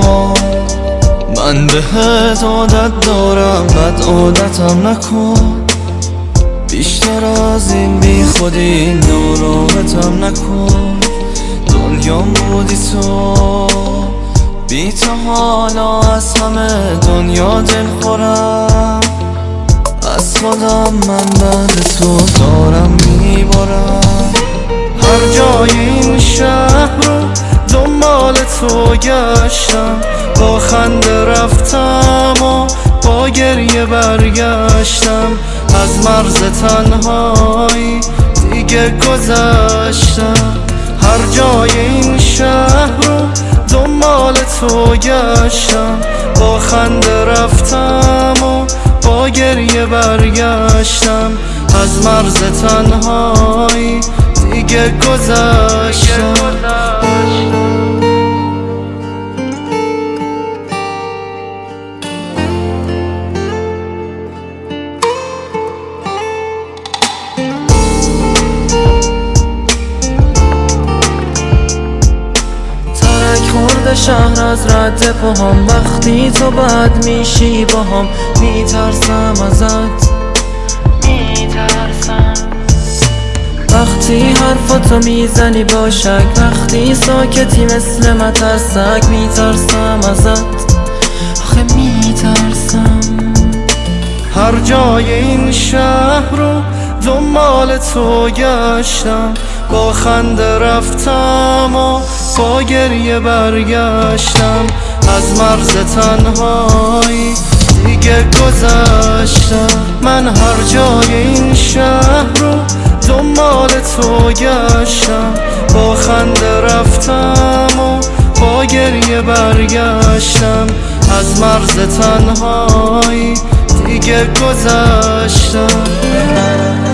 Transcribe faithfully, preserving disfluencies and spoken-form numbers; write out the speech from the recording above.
من بهت عادت دارم، بد عادتم نکن. بیشتر از این بی خودی ناراحتم نکن. دنیام بودی تو، بی تو حالا از همه دنیا دل خورم. از خودم من بعد تو دارم میبارم. هر جای این شهر رو دنبال تو گشتم، با خنده رفتم و با گریه برگشتم. از مرز تنهایی دیگه گذشتم. هر جای این شهر رو دنبال تو گشتم، با خنده رفتم و با گریه برگشتم. از مرز تنهایی دیگه گذشتم. خورده شهر از رد پاهم، وقتی تو بد میشی با هم میترسم ازت، میترسم وقتی حرفاتو میزنی با شک، وقتی ساکتی مثل مترسک میترسم ازت، آخه میترسم. هر جای این شهر رو دنبال تو گشتم، با خنده رفتم و با گریه برگشتم. از مرز تنهایی دیگه گذشتم. من هر جای این شهر رو دنبال تو گشتم، با خنده رفتم و با گریه برگشتم. از مرز تنهایی دیگه گذشتم.